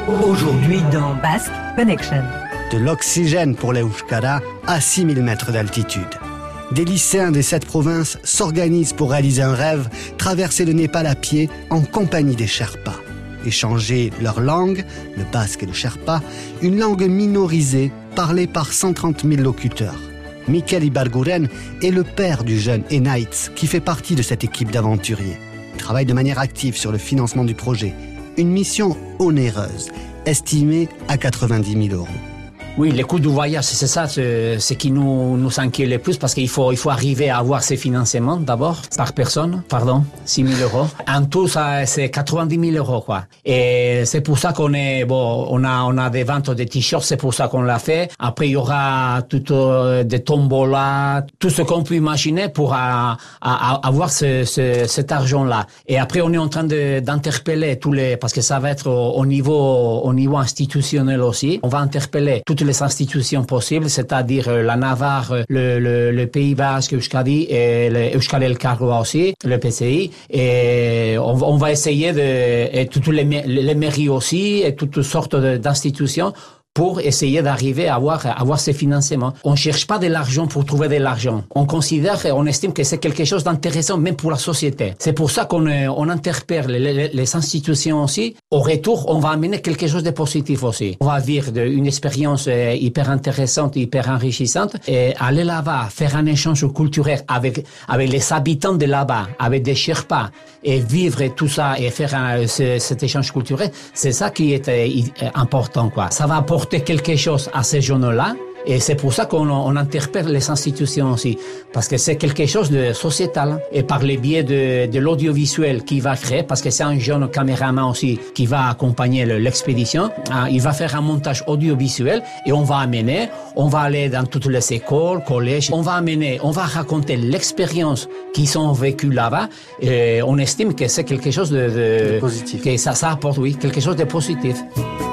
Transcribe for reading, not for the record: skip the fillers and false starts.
Aujourd'hui dans Basque Connection. De l'oxygène pour les Euskara à 6000 mètres d'altitude. Des lycéens des 7 provinces s'organisent pour réaliser un rêve, traverser le Népal à pied en compagnie des Sherpas. Échanger leur langue, le basque et le Sherpa, une langue minorisée parlée par 130 000 locuteurs. Mikel Ibarguren est le père du jeune Enaitz qui fait partie de cette équipe d'aventuriers. Il travaille de manière active sur le financement du projet. Une mission onéreuse, estimée à 90 000 €. Oui, le coût du voyage, c'est ça, ce qui nous inquiète le plus, parce qu'il faut arriver à avoir ces financements d'abord, par personne, 6 000 €. En tout, ça, c'est 90 000 €, quoi. Et c'est pour ça on a des ventes de t-shirts, c'est pour ça qu'on l'a fait. Après, il y aura des tombolas, tout ce qu'on peut imaginer pour avoir cet argent-là. Et après, on est en train d'interpeller parce que ça va être au niveau institutionnel aussi. On va interpeller toutes les institutions possibles, c'est-à-dire la Navarre, le Pays Basque, Euskadi et Euskal Elkargoa aussi, le PCI. Et on va essayer et toutes les mairies aussi et toutes sortes d'institutions pour essayer d'arriver à avoir ces financements. On cherche pas de l'argent pour trouver de l'argent. On considère et on estime que c'est quelque chose d'intéressant même pour la société. C'est pour ça qu'on interpelle les institutions aussi. Au retour, on va amener quelque chose de positif aussi. On va vivre une expérience hyper intéressante, hyper enrichissante et aller là-bas, faire un échange culturel avec les habitants de là-bas, avec des Sherpas et vivre tout ça et faire cet échange culturel, c'est ça qui est important, quoi. Ça va apporter quelque chose à ces jeunes-là. Et c'est pour ça qu'on interpelle les institutions aussi, parce que c'est quelque chose de sociétal. Et par le biais de l'audiovisuel qu'il va créer, parce que c'est un jeune caméraman aussi qui va accompagner l'expédition, il va faire un montage audiovisuel et on va aller dans toutes les écoles, collèges, on va raconter l'expérience qu'ils ont vécue là-bas. Et on estime que c'est quelque chose de positif. Que ça apporte, oui, quelque chose de positif.